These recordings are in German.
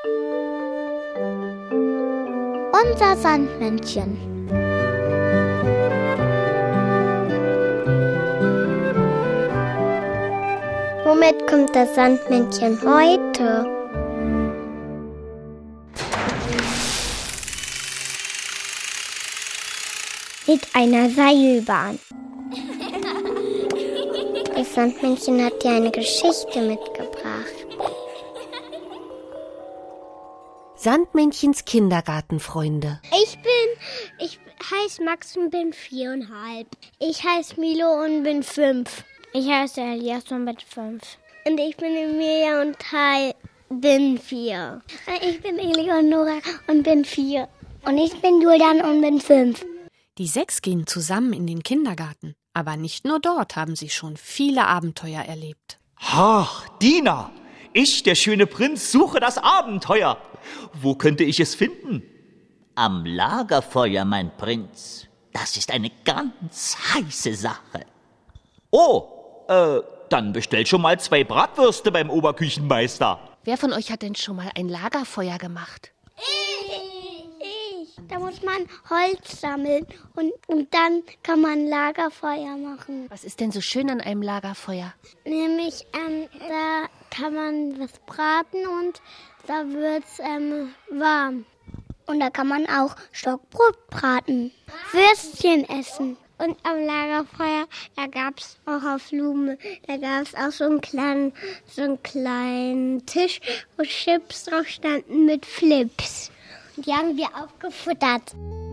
Unser Sandmännchen. Womit kommt das Sandmännchen heute? Mit einer Seilbahn. Das Sandmännchen hat dir eine Geschichte mitgebracht. Sandmännchens Kindergartenfreunde. Ich heiße Max und bin 4,5. Ich heiße Milo und bin 5. Ich heiße Elias und bin 5. Und ich bin Emilia und bin 4. Ich bin Eleonora und bin 4. Und ich bin Julian und bin 5. Die 6 gehen zusammen in den Kindergarten. Aber nicht nur dort haben sie schon viele Abenteuer erlebt. Ach, Dina, ich, der schöne Prinz, suche das Abenteuer. Wo könnte ich es finden? Am Lagerfeuer, mein Prinz. Das ist eine ganz heiße Sache. Oh, dann bestell schon mal 2 Bratwürste beim Oberküchenmeister. Wer von euch hat denn schon mal ein Lagerfeuer gemacht? Ich. Da muss man Holz sammeln und dann kann man Lagerfeuer machen. Was ist denn so schön an einem Lagerfeuer? Nämlich, da kann man was braten und da wird's warm. Und da kann man auch Stockbrot braten, Würstchen essen. Und am Lagerfeuer, da gab's auch auf Blume, da gab's auch so einen kleinen Tisch, wo Chips drauf standen mit Flips. Und die haben wir aufgefuttert.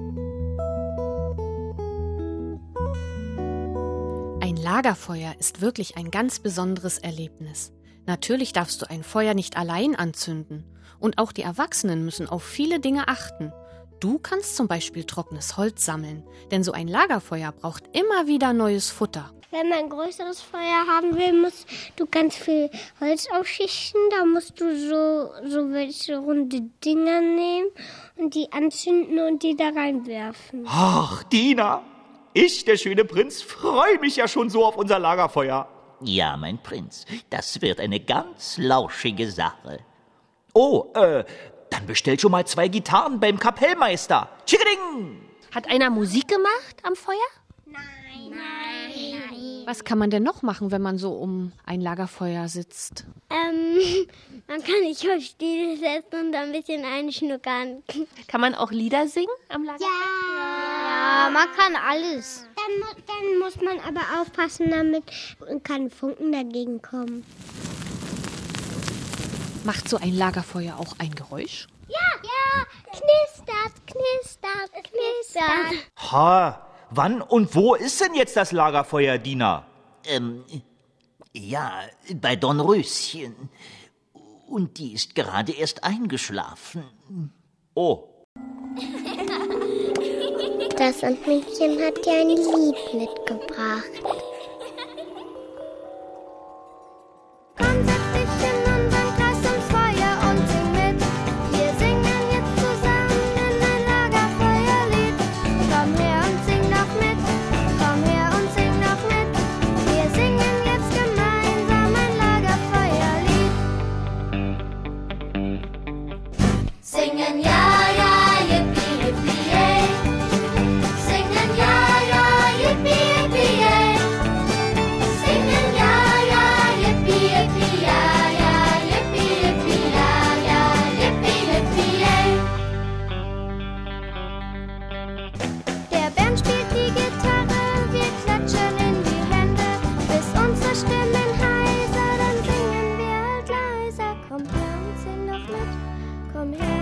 Ein Lagerfeuer ist wirklich ein ganz besonderes Erlebnis. Natürlich darfst du ein Feuer nicht allein anzünden. Und auch die Erwachsenen müssen auf viele Dinge achten. Du kannst zum Beispiel trockenes Holz sammeln, denn so ein Lagerfeuer braucht immer wieder neues Futter. Wenn man ein größeres Feuer haben will, musst du ganz viel Holz aufschichten. Da musst du so welche runde Dinger nehmen und die anzünden und die da reinwerfen. Ach, Dina, ich, der schöne Prinz, freue mich ja schon so auf unser Lagerfeuer. Ja, mein Prinz, das wird eine ganz lauschige Sache. Oh, dann bestell schon mal 2 Gitarren beim Kapellmeister. Tschickeding! Hat einer Musik gemacht am Feuer? Nein. Was kann man denn noch machen, wenn man so um ein Lagerfeuer sitzt? Man kann nicht auf Stühle setzen und ein bisschen einschnuckern. Kann man auch Lieder singen am Lagerfeuer? Ja, man kann alles. Dann muss man aber aufpassen, damit keine Funken dagegen kommen. Macht so ein Lagerfeuer auch ein Geräusch? Ja, knistert. Ha, wann und wo ist denn jetzt das Lagerfeuer, Dina? Ja, bei Dornröschen. Und die ist gerade erst eingeschlafen. Oh. Das Sandmännchen hat dir ein Lied mitgebracht. Komm, setz dich in unseren Kreis ums Feuer und sing mit. Wir singen jetzt zusammen ein Lagerfeuerlied. Komm her und sing doch mit. Komm her und sing doch mit. Wir singen jetzt gemeinsam ein Lagerfeuerlied. Singen ja, yippie, yippie, yay. Singen ja, yippie, yippie, yay. Singen ja, yippie, yippie, ja, yippie, yippie, ja, yippie, yippie, yay. Der Bernd spielt die Gitarre, wir klatschen in die Hände, bis unsere Stimmen heiser, dann singen wir halt leiser. Komm her und sing doch mit, komm her